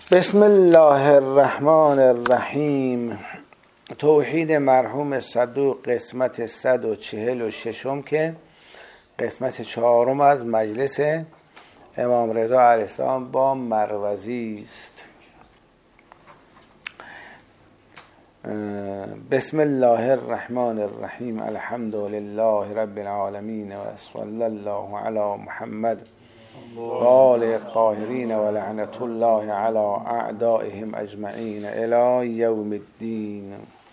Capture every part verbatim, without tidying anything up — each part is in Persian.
بسم الله الرحمن الرحیم. توحید مرحوم صدوق قسمت صد و چهل و ششم که قسمت چهارم از مجلس امام رضا علیه السلام با مروزی است. بسم الله الرحمن الرحیم. الحمد لله رب العالمین و صلی الله علی محمد و آل الطاهرین و لعنت الله علی اعدائهم اجمعین الی یوم الدین.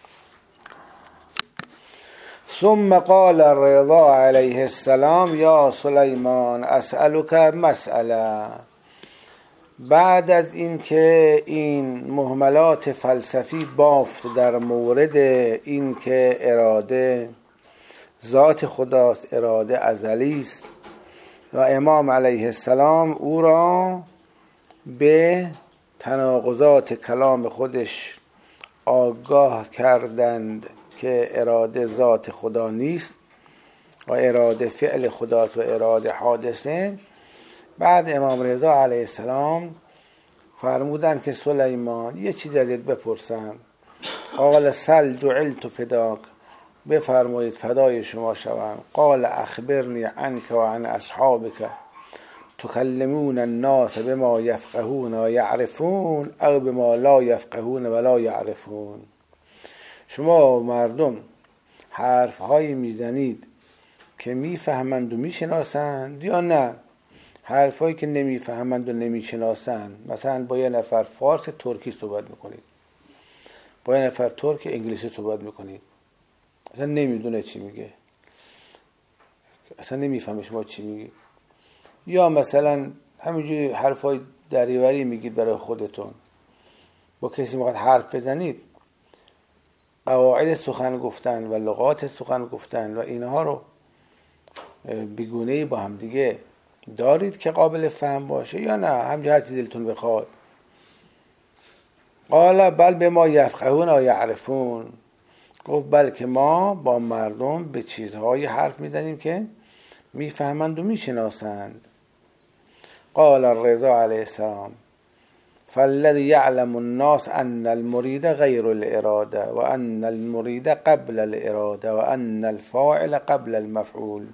ثم قال الرضا علیه السلام یا سلیمان اسألک مسئله. بعد از اینکه این مهملات فلسفی بافت در مورد اینکه اراده ذات خداست، اراده ازلی است و امام علیه السلام او را به تناقضات کلام خودش آگاه کردند که اراده ذات خدا نیست و اراده فعل خداست و اراده حادثه. بعد امام رضا علیه السلام فرمودند که سلیمان یه چیز ازت بپرسم. قال سل جعلت فداک، بفرمایید فدای شما شوم. قال اخبرنی عنک و عن اصحابک تکلمون الناس بما یفقهون و یعرفون او بما لا یفقهون و لا یعرفون. شما مردم حرف هایی میزنید که میفهمند و میشناسند یا نه حرف هایی که نمیفهمند و نمیشناسند؟ مثلا با یه نفر فارس ترکی صحبت میکنید، با یه نفر ترک انگلیسی صحبت میکنید، اصلا نمیدونه چی میگه، اصلا نمیفهمه شما چی میگید. یا مثلا همینجوری حرفای دریوری میگید برای خودتون. با کسی میخواد حرف بزنید، قواعد سخن گفتن و لغات سخن گفتن و اینها رو بیگونه‌ای با هم دیگه دارید که قابل فهم باشه یا نه همجه هر چی دلتون بخواد؟ قال بل به ما یفقهون و یعرفون. گفت بلکه ما با مردم به چیزهایی حرف میزنیم که میفهمند و میشناسند. قال الرضا علیه السلام فالذی یعلم الناس ان المرید غیر الاراده و ان المرید قبل الاراده و ان الفاعل قبل المفعول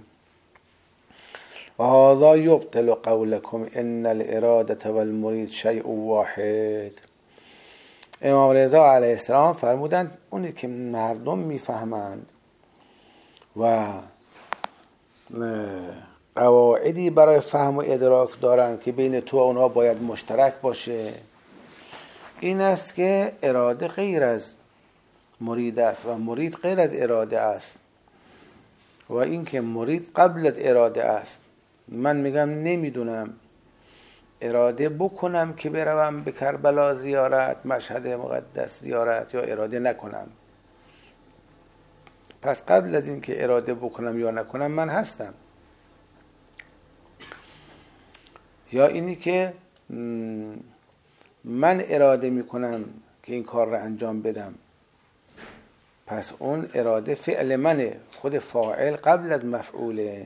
و هذا یبطل قولکم ان الاراده و المرید شیء واحد. امام رضا علیه السلام فرمودند اونی که مردم میفهمند و قواعدی برای فهم و ادراک دارند که بین تو و اونها باید مشترک باشه، این است که اراده غیر از مرید است و مرید غیر از اراده است و این که مرید قبل از اراده است. من میگم نمیدونم اراده بکنم که بروم به کربلا زیارت، مشهد مقدس زیارت، یا اراده نکنم. پس قبل از این که اراده بکنم یا نکنم من هستم. یا اینی که من اراده میکنم که این کار را انجام بدم، پس اون اراده فعل منه، خود فاعل قبل از مفعوله.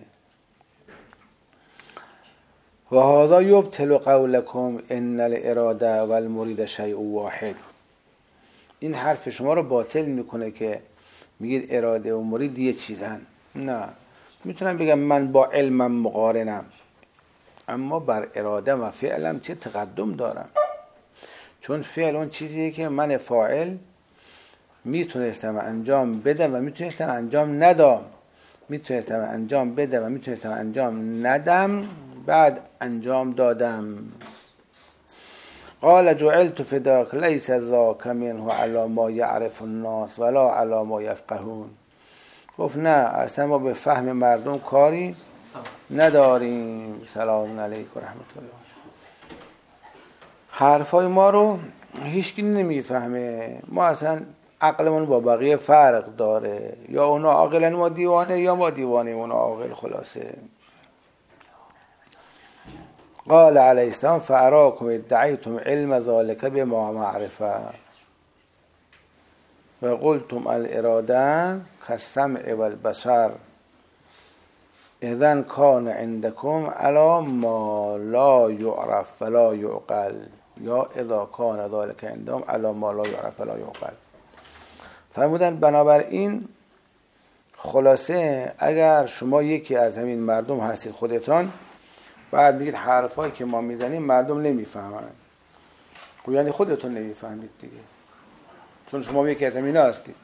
و هذا یبطل قولکم ان الاراده و المرید شیء واحد. این حرف شما رو باطل میکنه که میگید اراده و مرید یه چیزن. نه، میتونم بگم من با علمم مقارنم، اما بر اراده و فعلم چه تقدم دارم؟ چون فعل اون چیزیه که من فاعل میتونستم انجام بدم و میتونستم انجام ندم، میتونستم انجام بدم و میتونستم انجام ندم، بعد انجام دادم. قال جعلت فداک لیس ذاک منه علی ما یعرف الناس ولا علی ما یفقهون. گفت نه، اصلا ما به فهم مردم کاری نداریم. سلام علیکم و رحمت الله. حرفای ما رو هیچکی نمیفهمه. ما اصلا عقلمون با بقیه فرق داره، یا اونا عاقلن ما دیوانه، یا ما دیوانه اونا عاقل. خلاصه قال علیه السلام فاراکم ادعیتم علم ذالک بما معرفه و قلتم الاراده کالسمع والبصر اذن کان عندکم علی ما لا یعرف ولا یعقل. یا اذا کان ذلک عندهم علی ما لا یعرف لا یعقل. فرمودن بنابراین خلاصه اگر شما یکی از همین مردم هستید خودتان، بعد میگید حرفایی که ما میزنیم مردم نمیفهمن، خب یعنی خودتون نمیفهمید دیگه، چون شما یکی از همین هستید.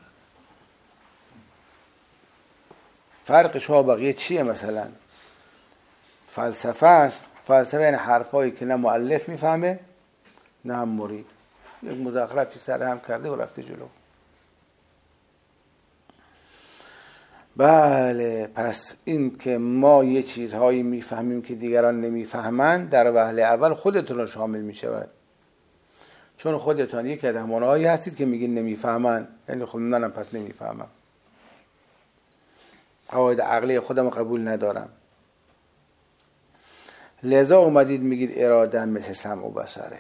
فرق شما بقیه چیه؟ مثلا فلسفه است. فلسفه یعنی حرفایی که نه مؤلف میفهمه نه هم مرید، یک مزخرفی سر هم کرده و رفته جلو. بله، پس این که ما یه چیزهایی میفهمیم که دیگران نمیفهمند در وهله اول خودتون رو شامل میشود، چون خودتان یک از همونهایی هستید که میگین نمیفهمن، یعنی خب منم پس نمیفهمم، قواعد عقلی خودم قبول ندارم. لذا اومدید میگید اراده مثل سمع و بصره.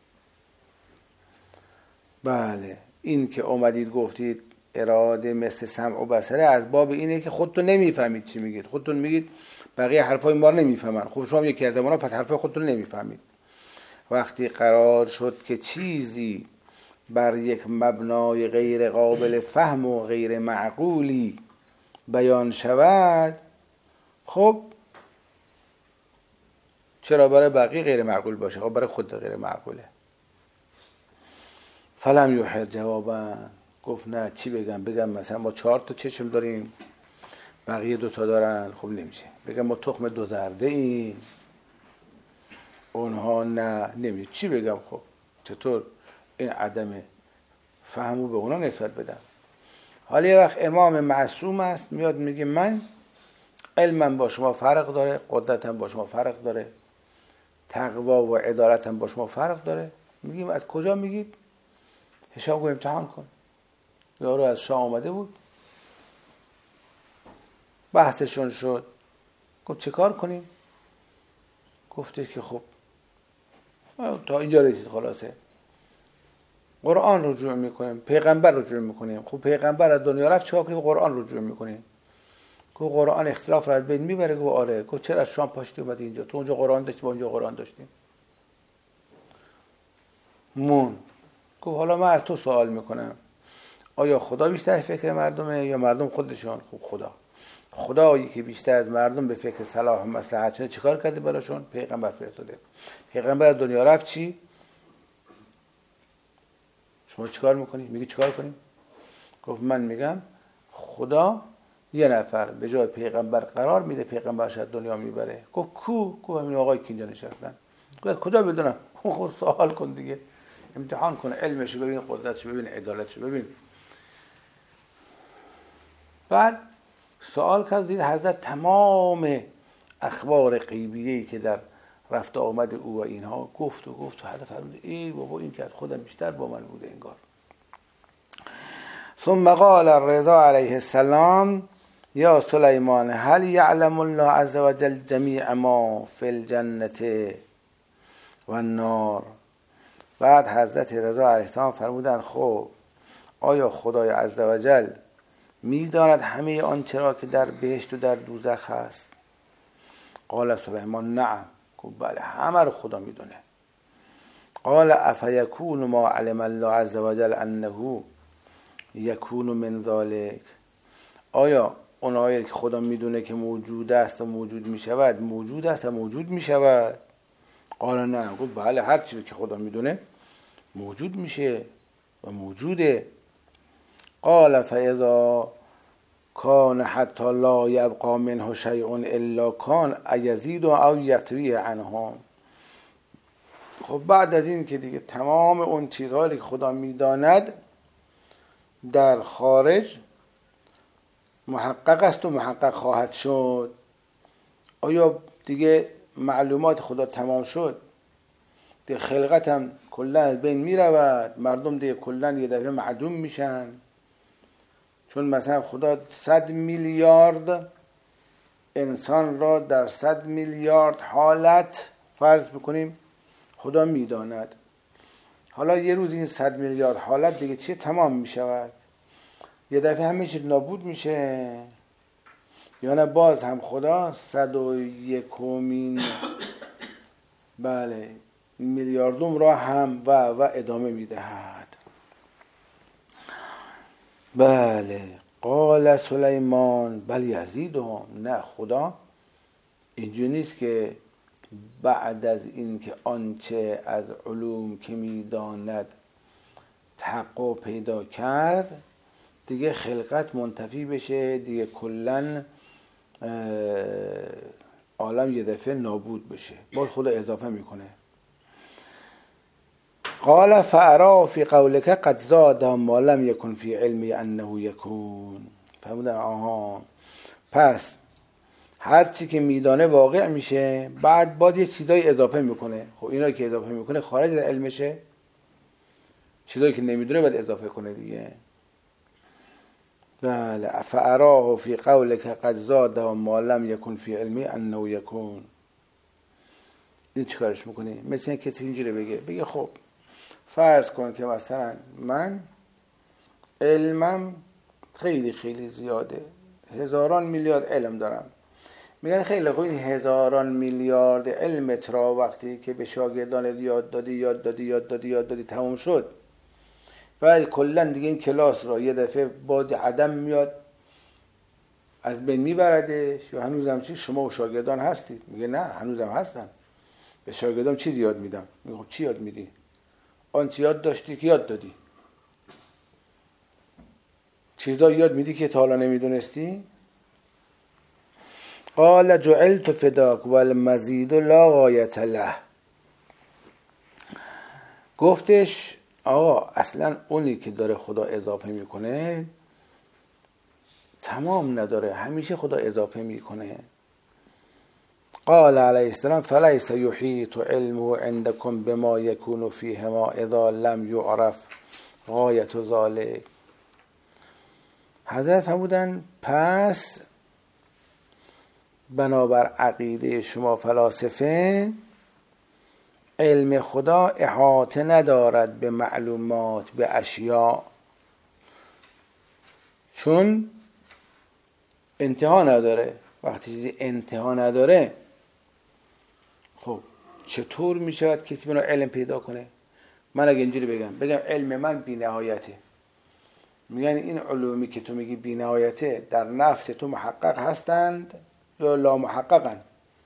بله، این که اومدید گفتید اراده مثل سمع و بصره از باب اینه که خودتون نمیفهمید چی میگید. خودتون میگید بقیه حرفای ما رو نمیفهمن، خب شما یکی از اونها پس حرفای خودتون نمیفهمید. وقتی قرار شد که چیزی بر یک مبنای غیر قابل فهم و غیر معقولی بیان شود، خب چرا برای بقیه غیر معقول باشه؟ خب برای خود غیر معقوله. فلم یحل جوابا، گفت نه چی بگم؟ بگم مثلا ما چهار تا چشم داریم بقیه دوتا دارن، خب نمیشه. بگم ما تخم دو زرده ایم اونها نه، نمیشه. چی بگم؟ خب چطور این عدم فهمو به اونا نسبت بدم؟ حالا یه وقت امام معصوم است میاد میگه من علمم با شما فرق داره، قدرتم با شما فرق داره، تقوا و عدالتم با شما فرق داره. میگیم از کجا میگید؟ حساب رو امتحان کن. یارو از شام آمده بود، بحثشون شد، گفت چه کار کنیم؟ گفتش که خب تا اینجا رسید، خلاصه قرآن رجوع میکنیم، پیغمبر رجوع میکنیم. خب پیغمبر از دنیا رفت، چیکار کنیم؟ قرآن رجوع میکنیم. گفت قرآن اختلاف را از بین میبره. گفت آره. گفت چرا از شام پاشتی اومدی اینجا؟ تو اونجا قرآن داشتی، با اونجا قرآن داشتیم. مون گفت حالا من از تو سوال میکنم، آیا خدا بیشتر فکر مردمه یا مردم خودشون؟ خب خدا. خدایی که بیشتر از مردم به فکر صلاح و مصلحتشونه چیکار کرده براشون؟ پیغمبر فرستاده. پیغمبر از دنیا رفت، چی؟ شما چیکار میکنی؟ میگی چیکار کنیم؟ گفت من میگم خدا یه نفر به جای پیغمبر قرار میده، پیغمبرش از دنیا میبره. گفت کو؟ گفت همین آقای که اینجا نشستن. گفت کجا بدونم؟ خود سوال کن دیگه، امتحان کن علمشو ببین، قدرتشو ببین، عدالتشو ببین. بعد سوال کرد، دید حضرت تمام اخبار غیبیه‌ای که در رفت آمد او و اینها گفت و گفت و حضرت فرمود ای بابا این که از خودم بیشتر با من بوده انگار. ثم قال الرضا علیه السلام یا سلیمان هل یعلم الله عز وجل جمیع ما فی الجنة و النار. بعد حضرت رضا علیه السلام فرمودن خب آیا خدای عز وجل می‌داند همه آنچه را که در بهشت و در دوزخ هست؟ قال سلیمان نعم. گفت بله همه رو خدا میدونه. قال افیکون ما علم الله عز وجل انه یکون من ذلک. آیا اونایی که خدا میدونه که موجود است و موجود میشود موجود است و موجود میشود؟ قال نه. گفت بله هر چیزی که خدا میدونه موجود میشه و موجوده. قال فاذا کان حتی لا یبقى منه شیء الا کان ایزید او یطوی عنهم. خب بعد از این که دیگه تمام اون چیزهایی که خدا میداند در خارج محقق است و محقق خواهد شد، آیا دیگه معلومات خدا تمام شد؟ دیگه خلقت هم کلا از بین می رود، مردم دیگه کلا یه دفعه معدوم میشن. چون مثلا خدا صد میلیارد انسان را در صد میلیارد حالت فرض بکنیم خدا میداند. حالا یه روز این صد میلیارد حالت دیگه چی تمام میشود؟ یه دفعه همه چیز نابود میشه، یا نه باز هم خدا صد و یکمین بله میلیاردوم را هم و و ادامه میدهد. بله. قال سلیمان بل یزیدهم، نه خدا اینجوری نیست که بعد از این که آنچه از علوم که میداند تحقق پیدا کرد دیگه خلقت منتفی بشه، دیگه کلن عالم یه دفعه نابود بشه. باز خدا اضافه میکنه قال فارا فی قولک قد زاد ما لم یکن فی علمی انه یکون. فرمودن آها پس هر چی که میدانه واقع میشه، بعد باز یه چیزای اضافه میکنه. خب اینا که اضافه میکنه خارج از علمشه، چیزایی که نمیدونه باید اضافه کنه دیگه. بله. فاراه فی قولک قد زاد ما لم یکن فی علمی انه یکون. این چیکارش میکنی؟ مثل کسی اینجوری بگه بگه خب فرض کن که مثلا من علمم خیلی خیلی زیاده، هزاران میلیارد علم دارم. میگن خیلی خوب، این هزاران میلیارد علمت را وقتی که به شاگردان یاد دادی یاد دادی یاد دادی یاد دادی تموم شد، بعد کلا دیگه این کلاس را یه دفعه باد عدم میاد از بین میبردش، یا هنوزم چی شما و شاگردان هستید؟ میگه نه هنوزم هستم، به شاگردان چیز یاد میدم. میگه خب چی یاد میدی؟ آن چی یاد داشتی که یاد دادی؟ چیزا یاد میدی که تا حالا نمیدونستی؟ قال جعلت فداک والمزید لا غایت له. گفتش آقا اصلا اونی که داره خدا اضافه میکنه تمام نداره، همیشه خدا اضافه میکنه. قال علیه السلام فلیس یحیط علمه عندکم بما یکون فیهما اذا لم یعرف غایت ذلک. حضرت فرمودن پس بنابر عقیده شما فلاسفه علم خدا احاطه ندارد به معلومات، به اشیاء، چون انتها نداره. وقتی چیزی انتها نداره خب چطور میشود کسی بنا علم پیدا کنه؟ من اگه اینجوری بگم بگم علم من بی نهایته، میگن این علومی که تو میگی بی نهایته در نفس تو محقق هستند یا لا محققن؟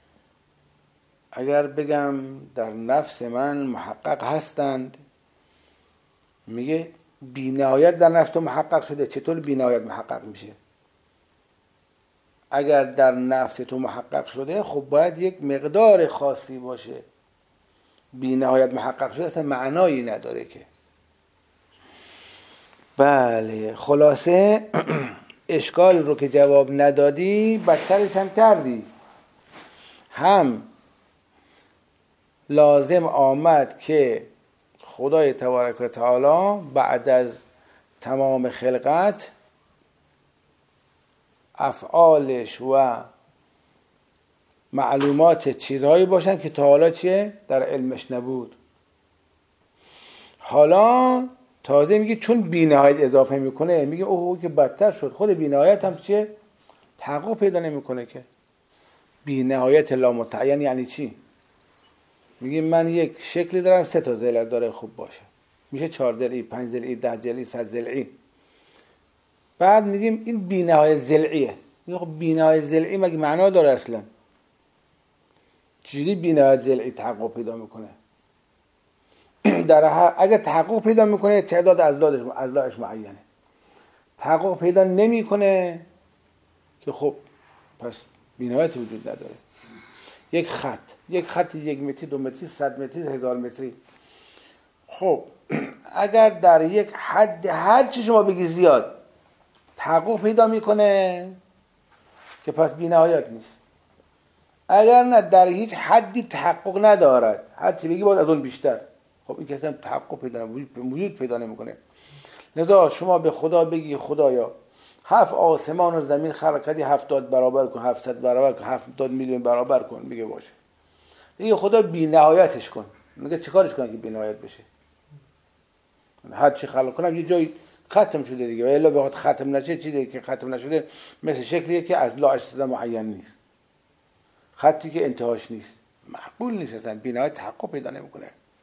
اگر بگم در نفس من محقق هستند، میگه بی نهایت در نفس تو محقق شده، چطور بی نهایت محقق میشه؟ اگر در نفس تو محقق شده خب باید یک مقدار خاصی باشه. بی نهایت محقق شده اصلا معنایی نداره که. بله خلاصه اشکال رو که جواب ندادی بدترش هم کردی. هم لازم آمد که خدای تبارک و تعالی بعد از تمام خلقت افعالش و معلومات چیزهایی باشن که تا حالا چیه؟ در علمش نبود. حالا تازه میگه چون بی‌نهایت اضافه میکنه، میگه اوه که بدتر شد. خود بی‌نهایت هم چیه؟ تحقق پیدا نمیکنه که. بی‌نهایت لامتعین یعنی چی؟ میگه من یک شکلی دارم سه تا ضلع داره خوب باشه، میشه چهار ضلعی، پنج ضلعی، ده ضلعی، صد ضلعی. بعد میگیم این بی‌نهایت ضلعیه. میگه خب بی‌نهایت ضلعی مگه معنا داره اصلا؟ چجوری بی‌نهایت ضلعی تحقق پیدا میکنه؟ در هر اگه تحقق پیدا میکنه تعداد اضلاعش اضلاعش معینه. تحقق پیدا نمیکنه که خب پس بی‌نهایت وجود نداره. یک خط، یک خط یک متری، دو متری، صد متری، هزار متری. خب اگر در یک حد هر چی شما بگی زیاد تحقق پیدا میکنه که پس بی‌نهایت نیست. اگر نه در هیچ حدی تحقق ندارد، هر چی بگی باید از اون بیشتر، خب این کسی هم تحقق پیدا وجود پیدا نمیکنه. لذا شما به خدا بگی خدایا هفت آسمان و زمین خلق کردی، هفتاد برابر کن، هفتصد برابر کن، هفتاد میلیون برابر کن، میگه باشه. دیگه خدا بی نهایتش کن. میگه چیکارش کنم که بی نهایت بشه؟ هر چی خلق کنم یه جای ختم شده دیگه، و الا بخواد ختم نشه چیزی که ختم نشده مثل شکلیه که از لا اجتزا معین نیست، خطی که انتهاش نیست، معقول نیست، اصلا بی نهایت تحقق پیدا نمیکنه.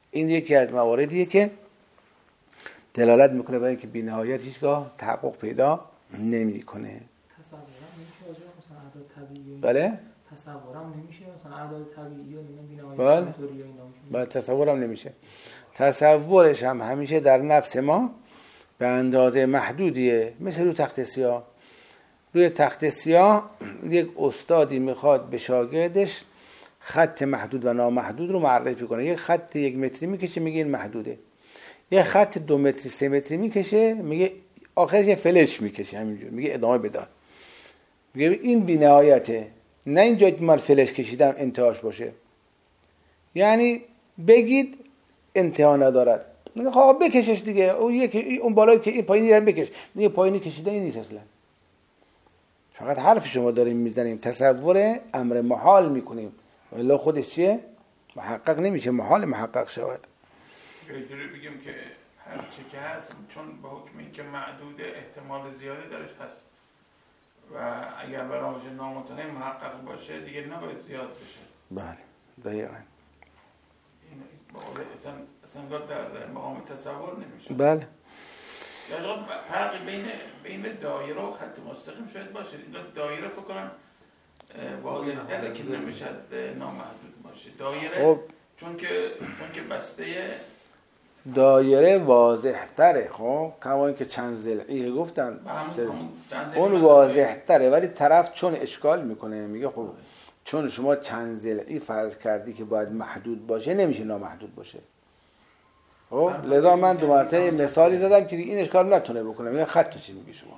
این یکی از مواردیه که دلالت میکنه برای اینکه بی نهایت هیچگاه تحقق پیدا نمیکنه. تصورم نمیشه آجا مثلا اعداد طبیعی. بله؟ تصورم نمیشه مثلا اعداد طبیعی و بی نهایت بله. اینطوری اینا. بله تصورم نمیشه. تصورش هم همیشه در نفس ما به اندازه محدودیه. مثل روی تخت سیاه. روی تخت سیاه یک استادی میخواد به شاگردش خط محدود و نامحدود رو معرفی کنه. یک خط یک متری میکشه میگه این محدوده. یک خط دو متری سه متری میکشه میگه آخرش یه فلش میکشه همینجور میگه ادامه بدار. میگه این بی نهایته. نه اینجا که من فلش کشیدم انتهاش باشه. یعنی بگید انتها ندارد. میگه خب بکشش دیگه. اون یکی اون بالایی که این پایینی رو بکش. میگه پایینی کشیده این نیست اصلا. فقط حرف شما داریم میزنیم، تصور امر محال میکنیم ولی خودش چیه؟ محقق نمیشه، محال محقق شود. اینجوری بگیم که هر چی که هست چون به حکمی که معدود احتمال زیادی درش هست و اگر برامش نامطلع محقق باشه دیگه نباید زیاد بشه. بله دقیقاً. این اصلا اصلا در مقام تصور نمیشه. بله. یا فرقی بین بین دایره و خط مستقیم شاید باشه. دایره فکر کنم واضح‌تره که نمیشد نامحدود باشه. دایره خب چون که چون که بسته دایره واضح‌تره. خب کما اینکه چند ضلعی گفتن اون واضح‌تره ولی طرف چون اشکال میکنه میگه خب چون شما چند ضلعی فرض کردی که باید محدود باشه نمیشه نامحدود باشه. خب لذا من دو مرتبه مثالی زدم که این اشکال نتونه بکنه. میگه خط چی میگی شما؟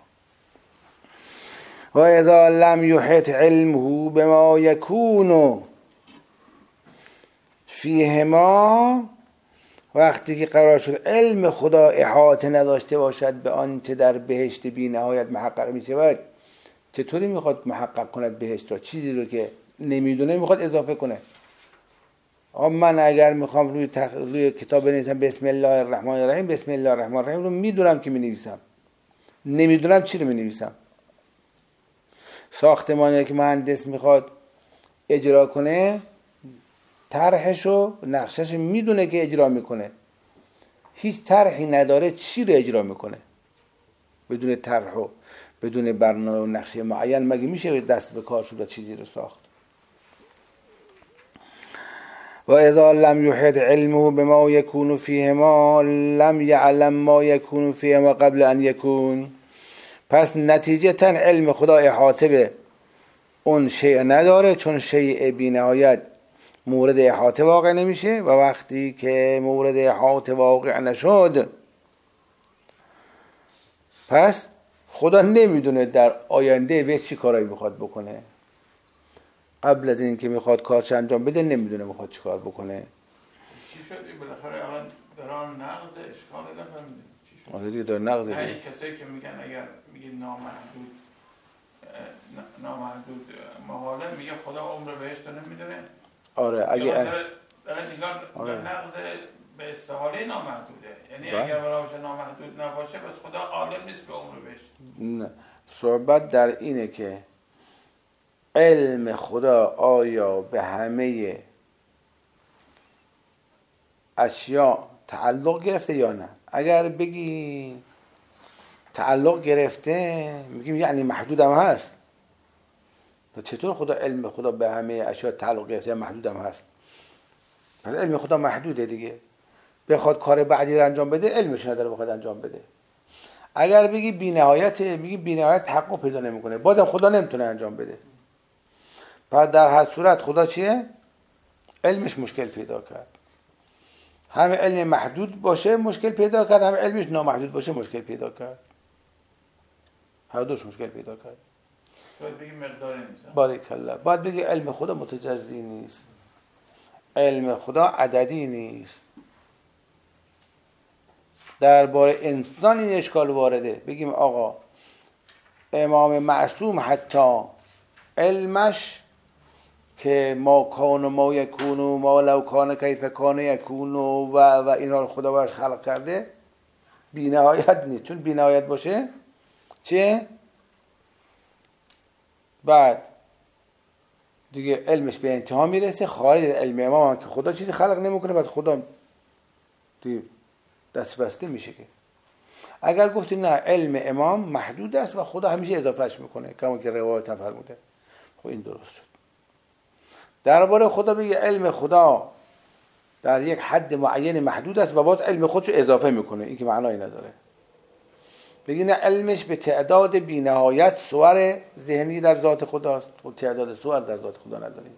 و اذا لم یحط علمه بما یکون فیهما، وقتی که قرار شد علم خدا احاطه نداشته باشد به آنچه در بهشت بی نهایت محقق می شود، چطوری میخواد محقق کند بهشت را؟ چیزی رو که نمیدونه میخواد اضافه کنه. آقا من اگر میخوام روی, تخ... روی کتاب بنویسم بسم الله الرحمن الرحیم، بسم الله الرحمن الرحیم رو میدونم که مینویسم، نمیدونم چی رو مینویسم. ساختمانی که مهندس میخواد اجرا کنه طرحش و نقشش میدونه که اجرا میکنه، هیچ طرحی نداره چی رو اجرا میکنه بدون طرح و بدون برنامه و نقشه معین مگه میشه دست به کار شد و چیزی رو ساخت؟ و اذا لم یحط علمه بما یکون فیهما لم یعلم ما یکون فیهما قبل ان یکون. پس نتیجتا علم خدا احاطه به اون شیء نداره چون شیء بی نهایت مورد احاطه واقع نمیشه و وقتی که مورد احاطه واقع نشد پس خدا نمیدونه در آینده ویش چی کارایی میخواد بکنه. قبل از این که میخواد کارش انجام بده نمیدونه میخواد چی کار بکنه. چی شد این بالاخره الان دران نقض اشکال نفهمیدیم چی شد؟ آره دیگه در نقض دیگه. یعنی کسایی که میگن اگر میگه نامحدود نامحدود محاله میگه خدا عمر بهشت رو نمیدونه. آره اگه داره داره نقض به استحاله نامحدوده. یعنی با؟ اگر براش نامحدود نباشه بس خدا عالم نیست به عمر بهشت. نه صحبت در اینه که علم خدا آیا به همه اشیاء تعلق گرفته یا نه؟ اگر بگی تعلق گرفته میگیم یعنی محدود هم هست. چطور خدا علم خدا به همه اشیاء تعلق گرفته محدود هم هست؟ پس علم خدا محدوده دیگه. بخواد کار بعدی رو انجام بده علمش نداره بخواد انجام بده. اگر بگی بی نهایت میگی بی نهایت تحقق پیدا نمیکنه بازم خدا نمیتونه انجام بده. پس در هر صورت خدا چیه؟ علمش مشکل پیدا کرد. همه علم محدود باشه مشکل پیدا کرد، همه علمش نامحدود باشه مشکل پیدا کرد. هر دوش مشکل پیدا کرد. باید بگی مقداری نیست. باریکالله. باید بگی علم خدا متجزی نیست. علم خدا عددی نیست. درباره انسان این اشکال وارده. بگیم آقا امام معصوم حتی علمش که ما کان و ما یکون و ما لو کان کیف کان یکون و و اینا رو خدا براش خلق کرده بی نهایت نیست. چون بی نهایت باشه چه؟ بعد دیگه علمش به انتها میرسه. خارج علم امام هم که خدا چیزی خلق نمیکنه بعد خدا دست بسته میشه که. اگر گفتی نه علم امام محدود است و خدا همیشه اضافهش میکنه کما که روایت هم فرموده، خب این درست شد. درباره خدا بگه علم خدا در یک حد معین محدود است و باز علم خودشو اضافه میکنه، این که معنایی نداره. بگی نه علمش به تعداد بی‌نهایت صور ذهنی در ذات خداست، خب تعداد صور در ذات خدا نداریم،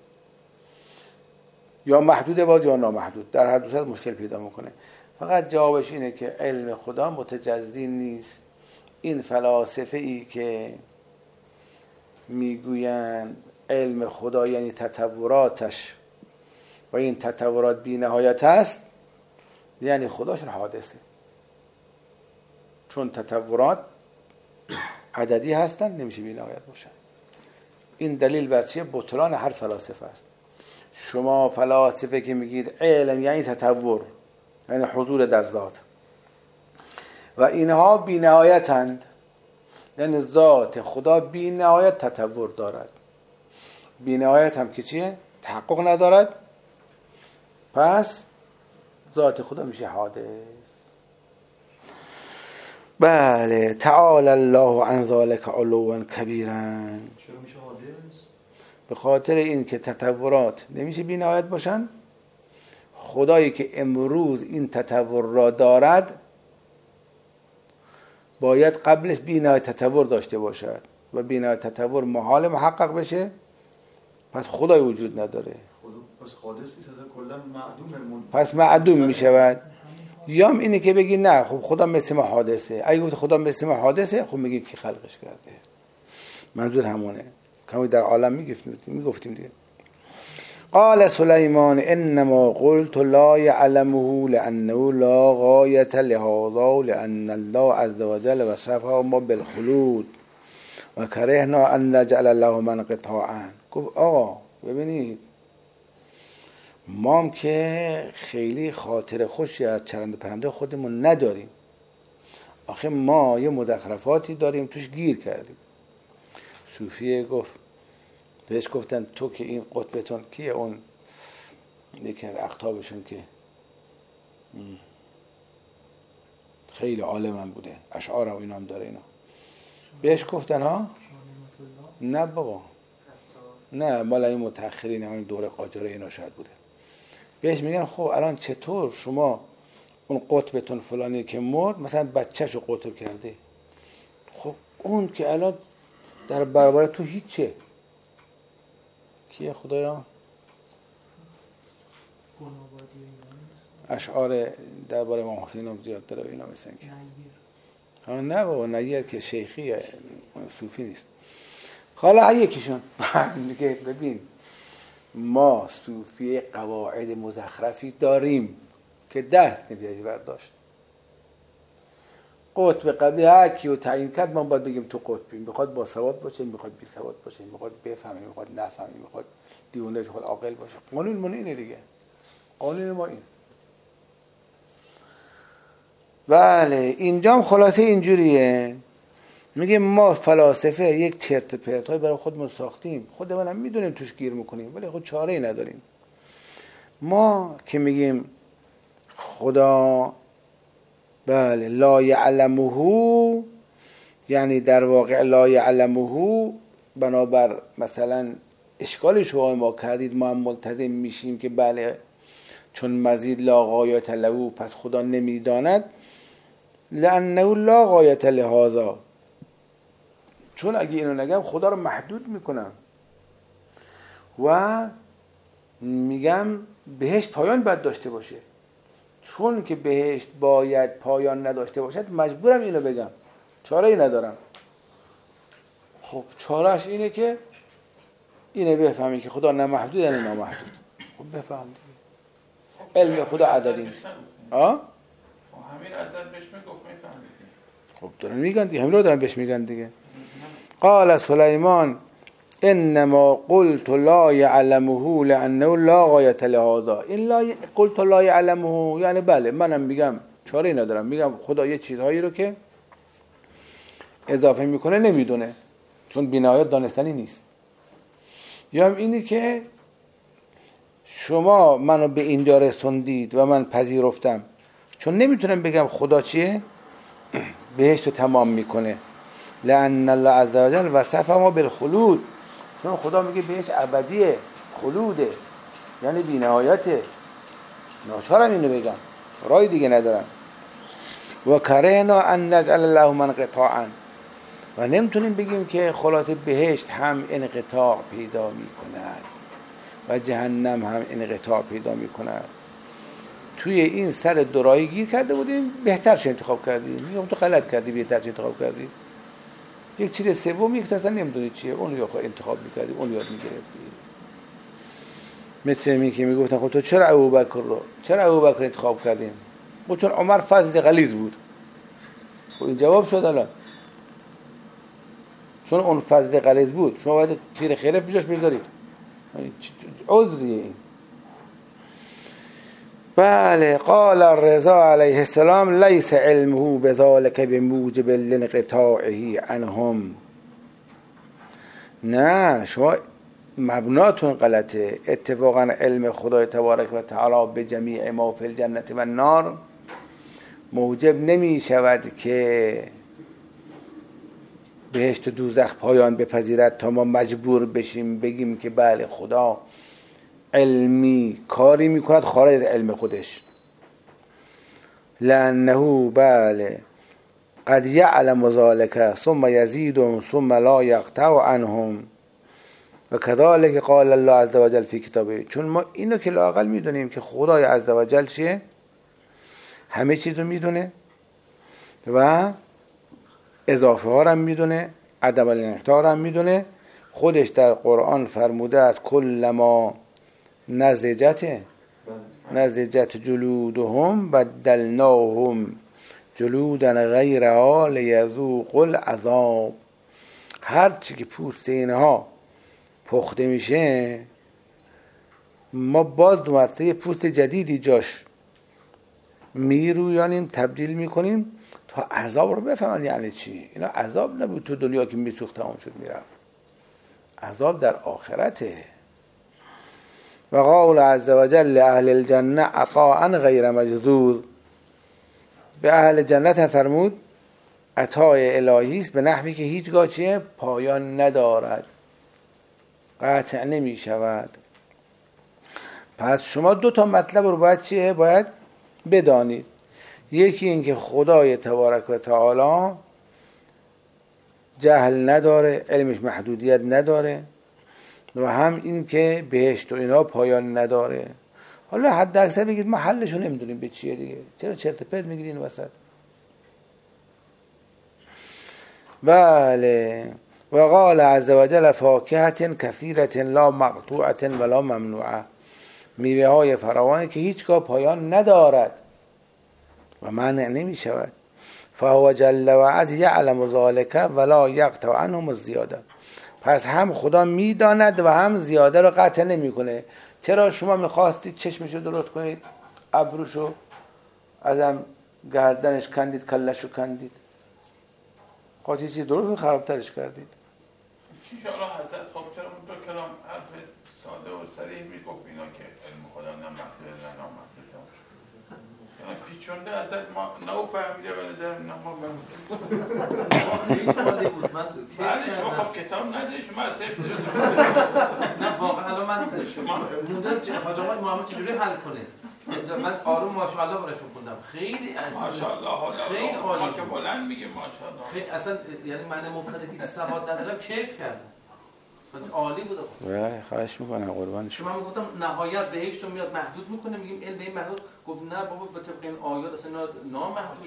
یا محدوده باز یا نامحدود، در هر دو صورت مشکل پیدا میکنه. فقط جوابش اینه که علم خدا متجزی نیست. این فلاسفه ای که میگویند علم خدا یعنی تطوراتش و این تطورات بی نهایت است، یعنی خداش حادثه، چون تطورات عددی هستن نمیشه بی نهایت باشن. این دلیل بر چیه؟ بطلان هر فلاسفه است. شما فلاسفه که میگید علم یعنی تطور، یعنی حضور در ذات، و اینها بی نهایتند، یعنی ذات خدا بی نهایت تطور دارد. بی نهایت هم که چیه؟ تحقق ندارد، پس ذات خدا میشه حادث. بله، تعالی الله عن ذلك علوا کبیرا. چرا میشه حادث؟ به خاطر این که تطورات نمیشه بی نهایت باشن. خدایی که امروز این تطور را دارد باید قبلش بی نهایت تطور داشته باشد و بی نهایت تطور محال محقق بشه، پس خدای وجود نداره، پس حادث نیست، کلا معدومه، پس معدوم می شود. یا اینه که بگی نه خب خدا مثل ما حادثه. اگه گفت خدا مثل ما حادثه، خب میگیم کی خلقش کرده؟ منظور همونه، کمی در عالم میگفتیم میگفتیم دیگه. قال سلیمان انما قلت لا يعلمه لانه لا غایة لهذا لان الله عز وجل وصفه ما بالخلود و کرهنا ان نجعل له منقطعا. گفت آقا ببینید، ما هم که خیلی خاطر خوشی از چرند پرنده خودمون نداریم، آخه ما یه مزخرفاتی داریم توش گیر کردیم. صوفیه گفت، بهش گفتن تو که این قطبتون کیه؟ اون یکی از اقطابشون که خیلی عالم بوده، اشعار و اینا هم داره، اینا بهش گفتن ها؟ نه بابا، نه مال این متأخرین، همین دوره قاجاره اینا شاید بوده. بهش میگن خب الان چطور شما اون قطبتون فلانی که مرد مثلا بچه‌شو قطب کرده، خب اون که الان در برابر تو هیچه. کیه خدایا؟ اشعار درباره امام حسین هم زیاد داره اینا، مثلا که نه بابا، نیر که شیخی صوفی نیست. حالا یکیشون که ببین ما صوفی قواعد مزخرفی داریم که ده نمیشه برداشت. قطب قبلی هر کیو تعیین کرد ما باید بگیم تو قطبی، میخواد با سواد باشه، میخواد بی سواد باشه، میخواد بفهمه، میخواد نفهمه، میخواد دیوانه، میخواد عاقل باشه. قانون ما اینه دیگه، قانون ما این. بله، اینجام خلاصه اینجوریه، میگه ما فلاسفه یک چرت پرتای برای خودمون ساختیم، خودمون هم میدونیم توش گیر میکنیم ولی خود چاره ای نداریم. ما که میگیم خدا بله لا یعلمه، یعنی در واقع لا یعلمه بنابر مثلا اشکال شما ما کردید، ما هم ملتزم میشیم که بله چون مزید لا غایت له پس خدا نمیداند، لانه لا غایت لهذا، چون اگه اینو نگم خدا رو محدود میکنم و میگم بهشت پایان باید داشته باشه، چون که بهشت باید پایان نداشته باشد مجبورم اینو بگم، چاره ای ندارم. خب چارهش اینه که اینه بفهمی که خدا نه محدود نه نامحدود. خب بفهم علم خدا عددی نیست. آه؟ همین عدد بهش میگفت میفهمید. خب دارن میگن دیگه، همین رو دارن بهش میگن دیگه. قال سلیمان انما قلت لا يعلمه لانه لا غایت لهذا. این لا قلت لا يعلمه یعنی بله منم میگم چاره ای ندارم، میگم خدا یه چیزهایی رو که اضافه میکنه نمیدونه، چون بی‌نهایت دانستنی نیست. یا هم اینی که شما منو به اینجا رسوندید و من پذیرفتم چون نمیتونم بگم خدا چیه بهشت رو تمام میکنه. لأن الله عز وجل وصف ما بالخلود، چون خدا میگه بهشت ابدیه، خلوده، یعنی بی نهایته. ناچارم اینو بگم، رای دیگه ندارم. و کرهنا ان نجعل له منقطعا، و نمیتونیم بگیم که خلاص بهشت هم انقطاع پیدا میکند و جهنم هم انقطاع پیدا میکند. توی این سر دورایی گیر کرده بودیم، بهترش انتخاب کردیم. میگم تو غلط کردی، بهترش انتخاب کردی. یک چیز سوم یک تا اصلا نمیدونی چیه، اون رو انتخاب میکردی، اون یاد میگرفتی. مثل این که میگفتن خب تو چرا ابوبکر رو چرا ابوبکر انتخاب کردیم؟ خب چون عمر فضل غلیظ بود. خب این جواب شد الان، چون اون فضل غلیظ بود شما باید تیر خیره پیشش بذارید. عذریه این. بله. قال الرضا علیه السلام لیس علمه بذلك بموجب لانقطاعه عنهم. نه، شما مبناتون غلطه. اتفاقا علم خدای تبارک و تعالی به جمیع ما فی الجنة و النار موجب نمی شود که بهشت و دوزخ پایان بپذیرد تا ما مجبور بشیم بگیم که بله خدا علمی کاری میکند خارج علم خودش. لانه بله قد یعلم ذلك ثم یزیدهم ثم لا یقطع عنهم و كذلك قال الله عز وجل فی کتابه. چون ما اینو که لااقل میدونیم که خدای عز وجل چیه، همه چیزو میدونه و اضافه ها هم میدونه، عدم الانقطاع هم میدونه. خودش در قرآن فرموده است کلما نضجت نضجت جلودهم بدلناهم جلودا غیرها لیذوقوا العذاب. هر چی که پوست اینها پخته میشه ما باز دو مرتبه پوست جدیدی جاش میرویانیم، تبدیل میکنیم تا عذاب رو بفهمن. یعنی چی؟ اینا عذاب نبود تو دنیا که میسوخت تمام شد میرفت، عذاب در آخرته. و قول عز وجل لأهل الجنه عطاء غیر مجذوذ. به اهل جنت هم فرمود عطای الهی است به نحوی که هیچگاه چیه پایان ندارد، قطع نمی شود. پس شما دو تا مطلب رو باید چیه باید بدانید. یکی این که خدای تبارک و تعالی جهل نداره، علمش محدودیت نداره، و هم این که بهشت و اینا پایان نداره. حالا حد اکثر بگید ما حلشو نمیدونیم به چیه دیگه، چرا چرت و پرت میگید این وسط؟ بله. و قال عز وجل فاکهة کثیرة لا مقطوعة ولا ممنوعة. میوه های فراوانی که هیچگاه پایان ندارد و مانع نمی شود. فهو جل و عز یعلم ذلك ولا یقطع عنهم الزیاده. پس هم خدا میداند و هم زیاده رو قطع نمیکنه. چرا شما میخواستید چشمشو درست کنید، ابروشو ازم گردنش کندید، کلشو کندید، قاطی چیز درست خرابترش کردید. چی شاء الله حضرت خب چرا اون دو کلام حرف ساده و صریح میگفت اینا که علم خدا نه محدود نه نامحدود یعنی پیچونده حضرت ما نو فهمیده ولی در نه ما بود. من بعدش شما خب کتاب نداری شما از حفظ نه واقعا الان من موندم حاج آقای محمد چجوری حل کنه. من آروم ماشاءالله براشون خوندم. خیلی از ماشاءالله خیلی عالی که بلند میگه ماشاءالله. خیلی اصلا یعنی من مبتدی که سواد ندارم کیف کردم. عالی بود. بله خواهش میکنم قربان شما. من میگفتم نهایت بهشت رو میاد محدود میکنه، میگیم علم این محدود. گفت نه بابا به طبق این آیات اصلا نامحدود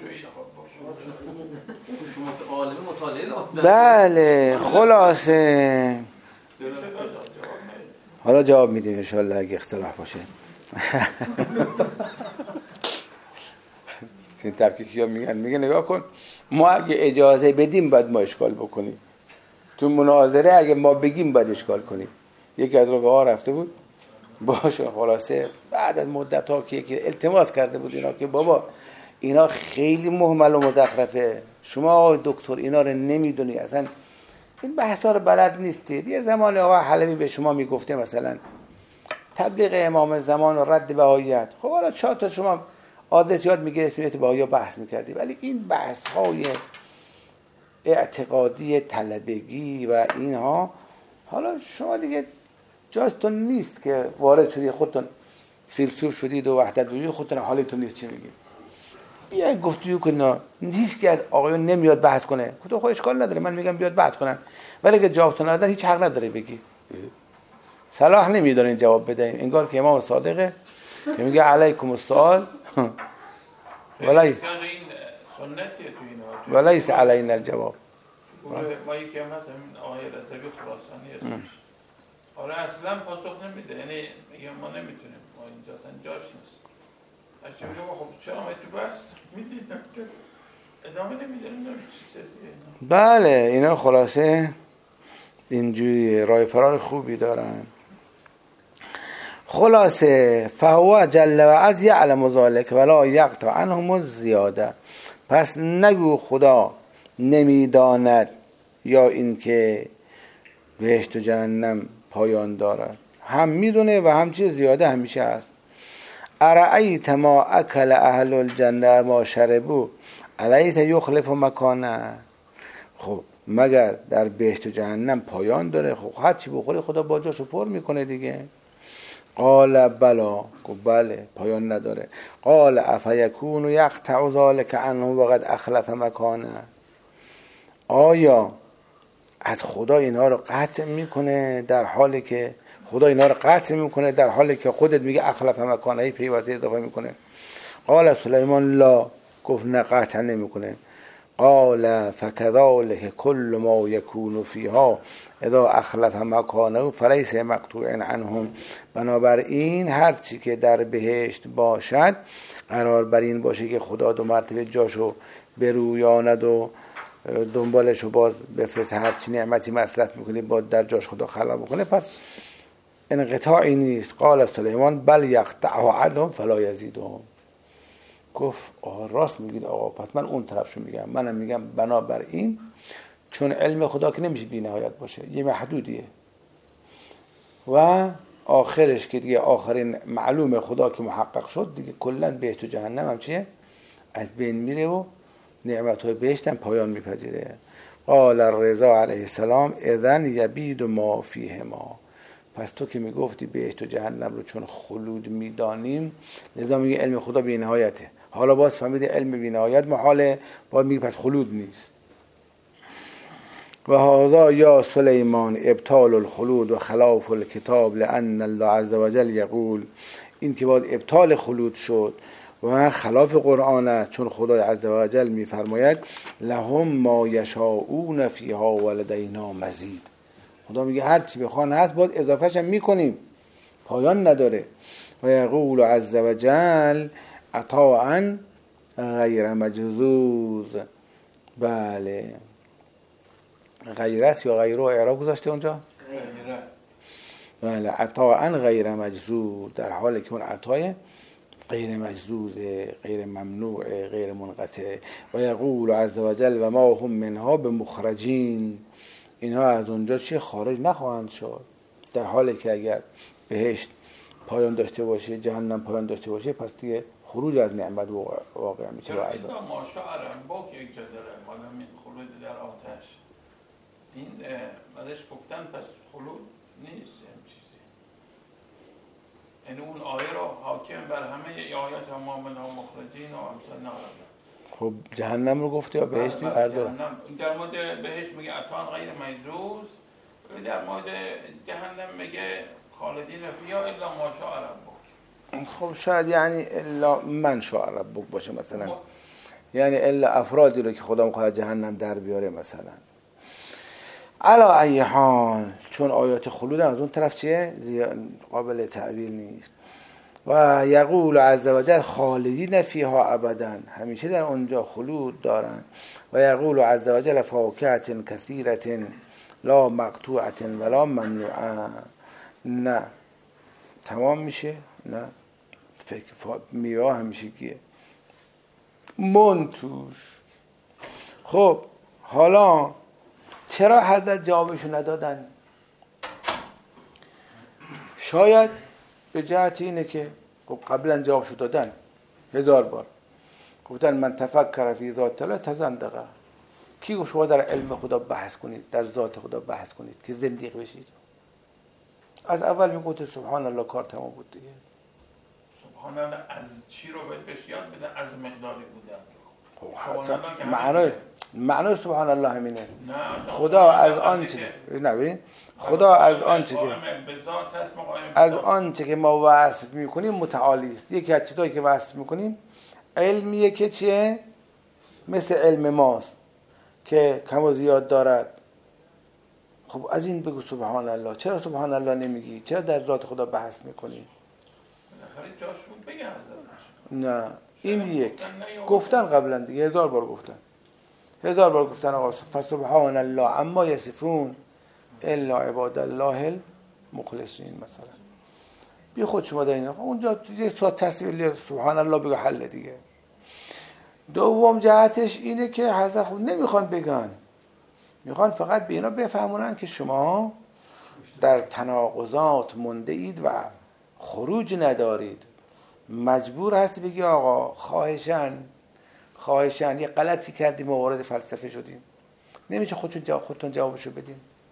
تو شما که عالم مطالعه لازم. بله خلاصه حالا جواب میدیم ان شاء الله اگه اختلاف باشه. این تفکیکی ها میگن میگه نگاه کن ما اگه اجازه بدیم باید ما اشکال بکنیم، تو مناظره اگه ما بگیم باید اشکال کنیم. یکی از رفقا رفته بود باشه خلاصه بعد از مدت ها که التماس کرده بود اینا که بابا اینا خیلی مهمل و مزخرفه، شما دکتر اینا رو نمیدونی، اصلا این بحثا رو بلد نیستید. یه زمان آقا حلبی به شما میگفته مثلا تبلیغ امام زمان و رد بهاییت، خب حالا چهار تا شما عادت یاد میگرفتیم با یا بحث میکردیم، ولی این بحث های اعتقادی طلبگی و اینها حالا شما دیگه جاستون نیست که وارد شدید، خودتون فیلسوف شدید و وحدت وجود خودتون حالتون نیست چی میگید. بیاید گفتگو کنید، هیچ که از آقایون نمیاد بحث کنه، خودت خو اشکال نداره، من میگم بیاد بحث کنن، ولی اگه جوابتون ندادن هیچ حق نداره بگی. صلاح نمیدونین جواب بدین، انگار که امام صادقه که میگه علیکم السؤال ولای ولایس علینا الجواب. ما یکی هم هست همین آقای رضوی خراسانی هست، آره اصلا پاسخ نمیده، یعنی میگه ما نمیتونیم، ما اینجا اصلا جاش نیست. هرچی میگه خب چرا ما تو بس میدیدم که ادامه نمیده، نمیدونم چی سدیه. بله اینا خلاصه اینجوری رای فرار خوبی دارن. خلاصه فهو جل و عز یعلم ذلک ولا یقطع عنهم الزیاده. پس نگو خدا نمیداند یا اینکه بهشت و جهنم پایان دارد، هم میدونه و هم چیز زیاده همیشه هست. ارأیت ما اکل اهل الجنه ما شربو الیس یخلف مکانه. خب مگر در بهشت و جهنم پایان داره؟ خب هر چی بخوری خدا با جاشو پر میکنه دیگه. قال بلا، گفت بله پایان نداره. قال افیکون یقطع ذلک عنه وقد اخلف مکانه. آیا از خدا اینها رو قطع میکنه در حالی که خدا اینها رو قطع میکنه در حالی که خودت میگه اخلف مکانه، ای پیوسته اضافه میکنه. قال سلیمان لا، گفت نه قطع نمیکنه. قال فكذلك كل ما يكون فيها اذا اخلف مكانه فليس مقطوع عنهم. بنابراین هر چی که در بهشت باشد قرار بر این باشه که خدا دو مرتبه جاشو برویاند و دنبالشو باز بفرست، هر چی نعمتی مصرف میکنه با در جاش خدا خلق بکنه، پس انقطاعی نیست. قال سلیمان بل یقطعه عنهم فلا یزیدهم. گفت آه راست میگید آقا، پس من اون طرفشو میگم، منم میگم بنابراین چون علم خدا که نمیشه بی نهایت باشه، یه محدودیه و آخرش که دیگه آخرین معلوم خدا که محقق شد دیگه کلا بهشت و جهنم هم چیه از بین میره و نعمت‌های بهشت هم پایان میپذیره. قال الرضا علیه السلام اذن یبید ما فیهما. پس تو که میگفتی بهشت و جهنم رو چون خلود میدانیم لذا میگه علم خدا بی نهایته، حالا باز فهمیده علم بی نهایت محاله، باید میگه پس خلود نیست. و هذا یا سلیمان ابطال الخلود و خلاف الکتاب لان الله عز وجل یقول. این که باید ابطال خلود شد و خلاف قرآن است، چون خدای عز وجل میفرماید لهم ما یشاؤون فیها ولدینا مزید. خدا میگه هر چی بخوان هست، باید اضافهش هم میکنیم، پایان نداره. و یقول عز وجل عطاء غیر مجذوذ. بله غیرت یا غیره اعراب گذاشته اونجا؟ غیره. بله عطاء غیر مجذوذ، در حالی که اون عطای غیر مجذوذ، غیر ممنوع، غیر منقطع. و یقول عز وجل و ما هم منها بمخرجین. اینها از اونجا چی خارج نخواهند شد، در حالی که اگر بهشت پایان داشته باشه جهنم پایان داشته باشه پس دیگه خروج از نعمت واقع میشه. و عذاب ما شعرم با که اینجا داره مالا این خلود در آتش، این بعدش گفتن پس خلود نیست این چیزی، این اون آیه رو حاکم بر همه آیات ما من ها مخرجین و امثال نقرده. خب جهنم رو گفته یا بهشت رو هر دو؟ در مورد بهشت میگه عطان غیر مجذوذ، در مورد جهنم میگه خالدین فیها الا ما شاء ربک. خب شاید یعنی الا من شاء ربک باشه مثلا، یعنی الا افرادی رو که خدا میخواد جهنم در بیاره مثلا. علا ای حال چون آیات خلود از اون طرف چیه قابل تعبیر نیست. و یقول عز وجل خالدین فیها ابدا، همیشه در اونجا خلود دارن. و یقول عز وجل فواکه کثیرة لا مقطوعة ولا ممنوعة. نه تمام میشه، نه فکر میوه همیشه گیه من توش. خب حالا چرا حضرت جوابشو ندادن؟ شاید به جهت اینه که خب قبلا جوابشو دادن، هزار بار گفتن من تفکر فی ذات الله تزندقه. کی گفت شما در علم خدا بحث کنید، در ذات خدا بحث کنید که زندیق بشید؟ از اول میگفت سبحان الله کار تمام بود دیگه. سبحان الله از چی رو باید بهش یاد بده؟ از مقداری بودن. خب معنای معنای سبحان الله همینه. خدا از آنچه نبین خدا از آنچه که از آنچه که ما وصف میکنیم متعالی است. یکی از چیزایی که وصف میکنیم علمیه که چیه؟ مثل علم ماست که کم و زیاد دارد. خب از این بگو سبحان الله. چرا سبحان الله نمیگی؟ چرا در ذات خدا بحث میکنی؟ نه این یک گفتن قبلا دیگه، هزار بار گفتن هزار بار گفتن آقا فسبحان الله اما یصفون الا عباد الله المخلصین. مثلا بی خود شما در این اونجا یه تا تصویر سبحان الله بگو حل دیگه. دوم جهتش اینه که حضرت خود نمیخوان بگن، میخوان فقط به اینا بفهمونن که شما در تناقضات مونده اید و خروج ندارید. مجبور هستی بگی آقا خواهشن خواهشن یه غلطی کردیم و وارد فلسفه شدیم، نمیشه خودتون جواب خودتون جوابشو بدین.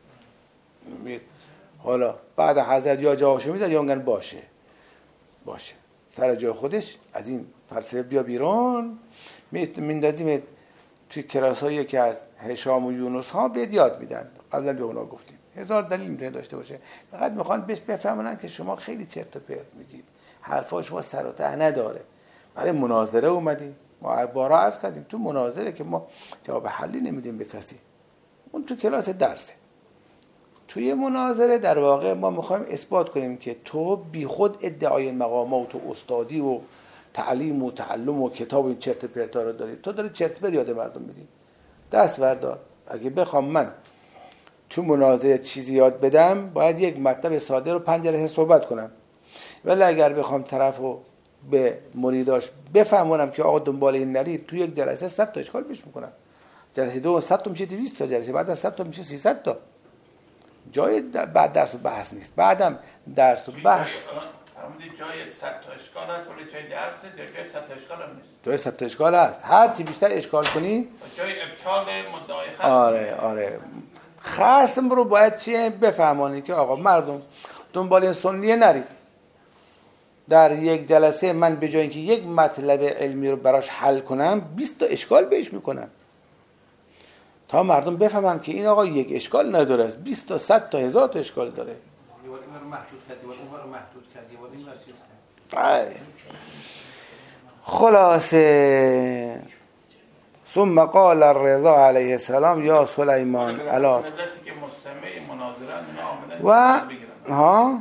حالا بعد حضرت یا جوابشو میدن یا میگن باشه باشه سر جای خودش از این فلسفه بیا بیرون. میندازیم توی کلاسایی که از هشام و یونس ها بهت یاد میدن، قبلا به اونا گفتیم هزار دلیل میتونه داشته باشه، فقط میخوان بهش بفهمونن که شما خیلی چرت و پرت میگید، حرفا شما سر و ته نداره. برای مناظره اومدیم، ما بارها عرض کردیم تو مناظره که ما جواب حلی نمیدیم به کسی، اون تو کلاس درسه. توی مناظره در واقع ما میخوایم اثبات کنیم که تو بی خود ادعای مقامات و استادی و تعلیم و تعلم و کتاب این چرت و پرتا رو داری، تو داری چرت پرت یاد مردم میدی. دست بردار. اگه بخوام من تو مناظره چیزی یاد بدم باید یک مطلب ساده رو پنج جلسه صحبت کنم، ولی اگر بخوام طرفو به مریداش بفهمونم که آقا دنبال این نرید، تو یک جلسه صد تا اشکال پیش میکنم. جلسه دو صد تا میشه دویست تا، جلسه بعد از صد تا میشه سیصد تا. جای بعد درس و بحث نیست. بعدم درس و بحث جای صد تا اشکال هست ولی جای درس جای صد تا اشکال هم نیست. جای صد تا اشکال هست. هر چی بیشتر اشکال کنی جای ابطال مدعای خصم. آره آره خصم رو باید چیه بفهمانی که آقا مردم دنبال سنیه نرید. در یک جلسه من به جای اینکه یک مطلب علمی رو براش حل کنم بیست تا اشکال بهش میکنم تا مردم بفهمن که این آقا یک اشکال نداره، بیست تا صد تا هزار تا اشکال داره. یه ولی من رو محدود کردی ولی اون رو محدود کردی ولی این رو چیز کرد. خلاصه ثم قال الرضا علیه السلام یا سلیمان الا ملتی که مستمع مناظره و ها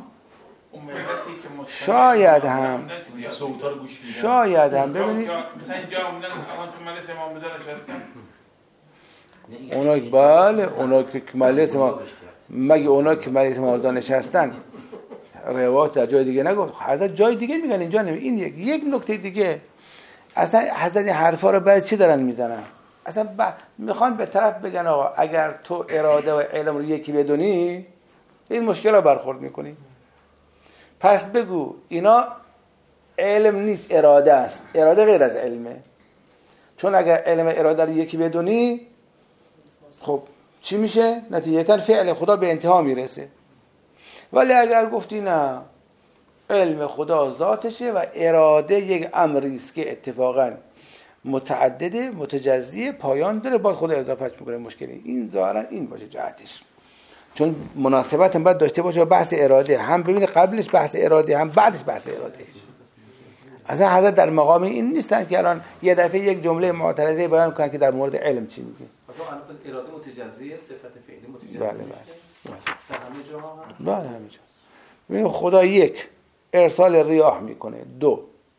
شاید هم شاید هم ببینید مثلا اینجا اومدن الان چون مجلس امام رضا نشستن اونا که بله اونا که مجلس ما مگه اونا که مجلس امام رضا نشستن روایت در جای دیگه نگفت، حضرت جای دیگه میگن اینجا نمی. این یک یک نکته دیگه اصلا حضرت این حرفا رو برای چی دارن میزنن؟ اصلا ب... میخوان به طرف بگن آقا اگر تو اراده و علم رو یکی بدونی این مشکل رو برخورد میکنی، پس بگو اینا علم نیست اراده است، اراده غیر از علمه. چون اگر علم اراده رو یکی بدونی خب چی میشه؟ نتیجتا فعل خدا به انتها میرسه. ولی اگر گفتی نه علم خدا ذاتشه و اراده یک امری است که اتفاقا متعدده متجزی پایان داره باید خدا اضافهش میکنه، مشکلی این ظاهرا این باشه جهتش، چون مناسبت هم باید داشته باشه با بحث اراده، هم ببینه قبلش بحث اراده هم بعدش بحث اراده. اصلا حضرت در مقام این نیستن که الان یه دفعه یک جمله معترضه بیان کنن که در مورد علم چی میگه. مثلا الان اراده متجزیه، صفت فعلی متجزیه. بله بله. در همه جا هم بله همه جا. ببین خدا یک ارسال ریاح میکنه، دو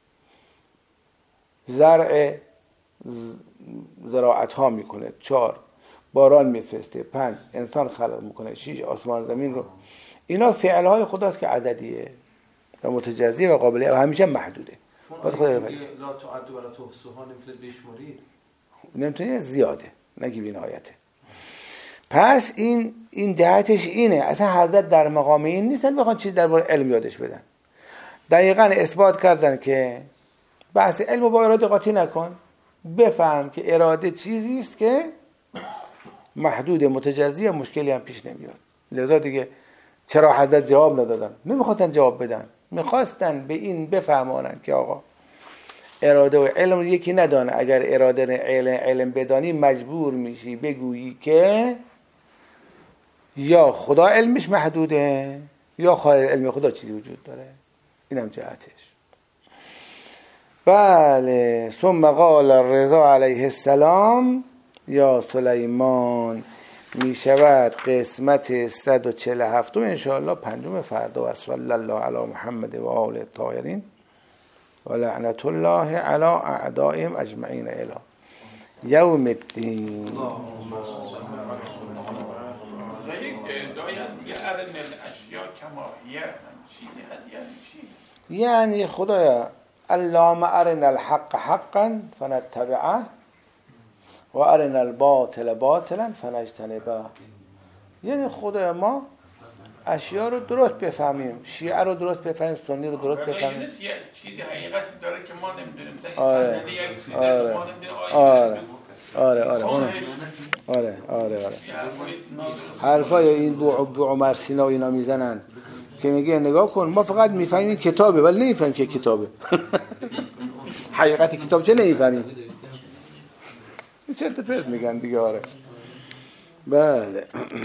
زرع زراعت ها میکنه، چهار باران میفرسته، پنج انسان خلق میکنه، شش آسمان زمین رو. اینا فعل های خداست که عددیه و متجزی و قابلیه و همیشه محدوده. باید خدا بفهمید. لا تعد ولا تحصوها نمیتونه بشمرید. نمیتونه زیاده، نگی بی نهایته. پس این این جهتش اینه. اصلا حضرت در مقام این نیستن بخوان چیز درباره علم یادش بدن. دقیقاً اثبات کردن که بحث علم با اراده قاطی نکن، بفهم که اراده چیزی است که محدود متجزی، مشکلی هم پیش نمیاد. لذا دیگه چرا حضرت جواب ندادن؟ نمیخواستن جواب بدن، میخواستن به این بفهمانن که آقا اراده و علم یکی ندانه. اگر اراده علم, علم بدانی مجبور میشی بگویی که یا خدا علمش محدوده یا خارج علم خدا چیزی وجود داره. اینم جهتش. بله. ثم قال الرضا علیه السلام یا سلیمان، می شود قسمت صد و چهل و هفت انشاءالله پنجم فردا. و صلی الله علی محمد و آل الطاهرین و لعنت الله علی اعدائهم اجمعین الی یوم الدین. یعنی خدایا اللهم ارنا الحق حقا فنتبعه و ارنا الباطل باطلا فنجتنبه. یعنی خدایا ما اشیاء رو درست بفهمیم، شیعه رو درست بفهمیم، سنی رو درست بفهمیم. یه چیزی حقیقتی داره که ما نمیدونیم. آره آره آره آره آره آره آره آره حرفای این بو عمر سینا و اینا میزنن که میگه نگاه کن ما فقط میفهمیم کتابه ولی نمیفهمیم که کتابه. حقیقت کتاب چه نمیفهمیم. چه پرت میگن دیگه. آره بله.